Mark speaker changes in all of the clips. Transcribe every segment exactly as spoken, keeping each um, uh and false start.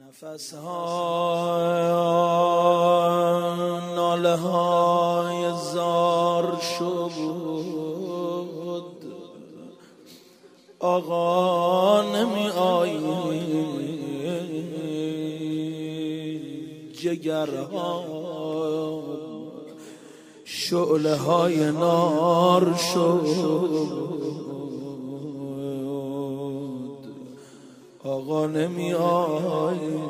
Speaker 1: نفس ها ناله های زار شد، آقا نمی آیی، جگرها شعله های نار شد، آقا نمی آیی.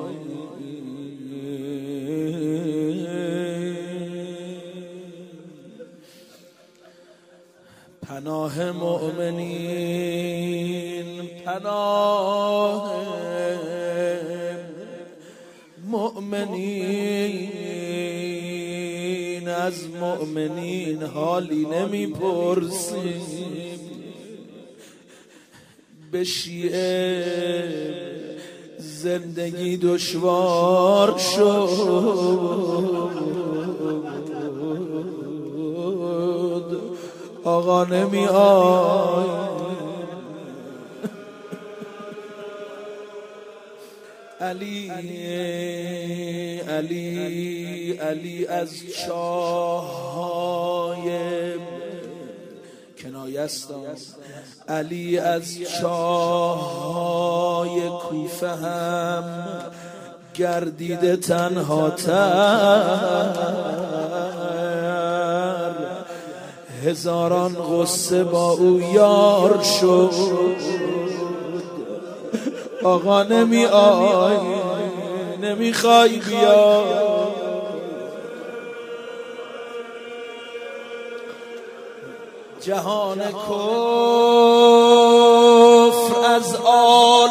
Speaker 1: پناه مؤمنین، پناه مؤمنین، از مؤمنین حالی نمی پرسیم، به شیعه زندگی دشوار شد، آقا نمی آی. علی علی علی از چاهای کنایستان، علی از چاهای کوفه هم گردیده تنها تر، هزاران غصه با او یار شد، آقا نمی آی، نمی خواهی بیا. جهان کفر از آل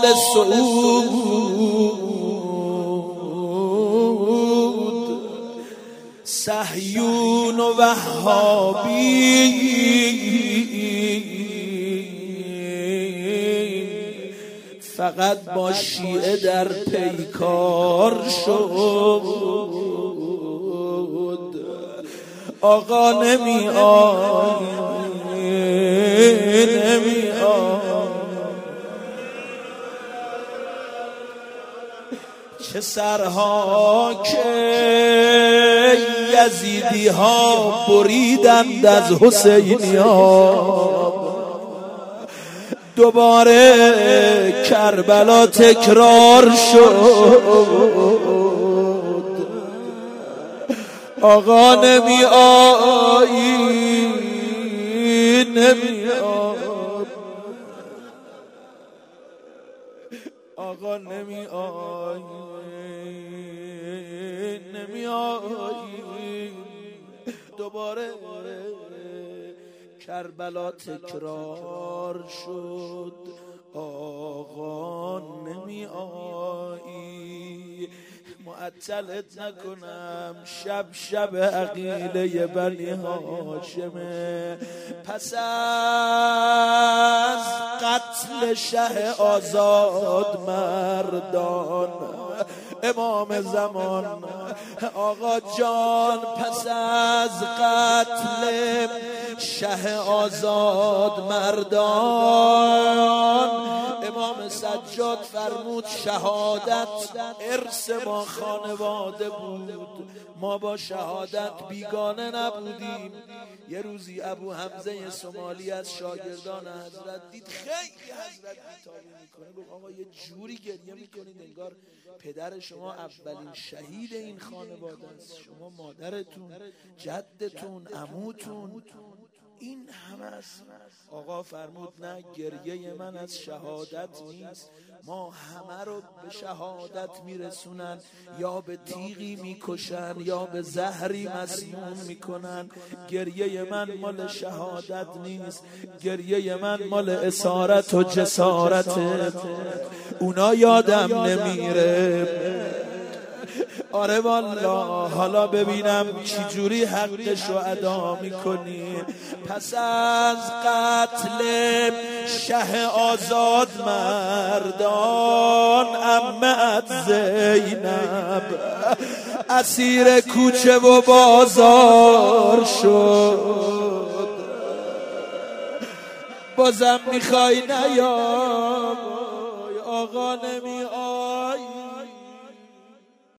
Speaker 1: سعود، صهیون و وهابی، فقط با شیعه در پیکار شد، آقا نمی آی، نمی آی. چه سرها که یزیدی ها بریدند از حسینیان، دوباره کربلا تکرار شد، آقا نمی آیی، نمی آیی، آقا نمی آیی، نمی آیی. دوباره کربلا تکرار شد، آقا نمی آیی. معطلت نکنم، شب شب عقیله بنی هاشمه، پس از قتل شه آزاد مردان امام زمان، آقا جان پس از قتل شه آزاد مردان، امام سجاد فرمود شهادت ارث ما خانواده بود، ما با شهادت بیگانه نبودیم. یه روزی ابو حمزه سومالی از شاگردان حضرت دید خیلی حضرت بی‌تابی میکنه، گفت آقا یه جوری گریه میکنید انگار پدر شما اولین شهید این خانواده است، شما مادرتون، جدتون، عموتون، این همه است. آقا فرمود نه، گریه من از شهادت نیست، ما همه رو به شهادت میرسونن، یا به تیغی میکشن یا به زهری مسموم میکنن، گریه من مال شهادت نیست، گریه من مال اسارت و جسارت، اونا یادم نمیره. آره والله، حالا ببینم چی جوری حقشو ادا میکنی. پس از قتل شه آزاد مردان، عمه‌ات زینب اسیر کوچه و بازار شد، بازم میخوای نیای، آقا نمی آی.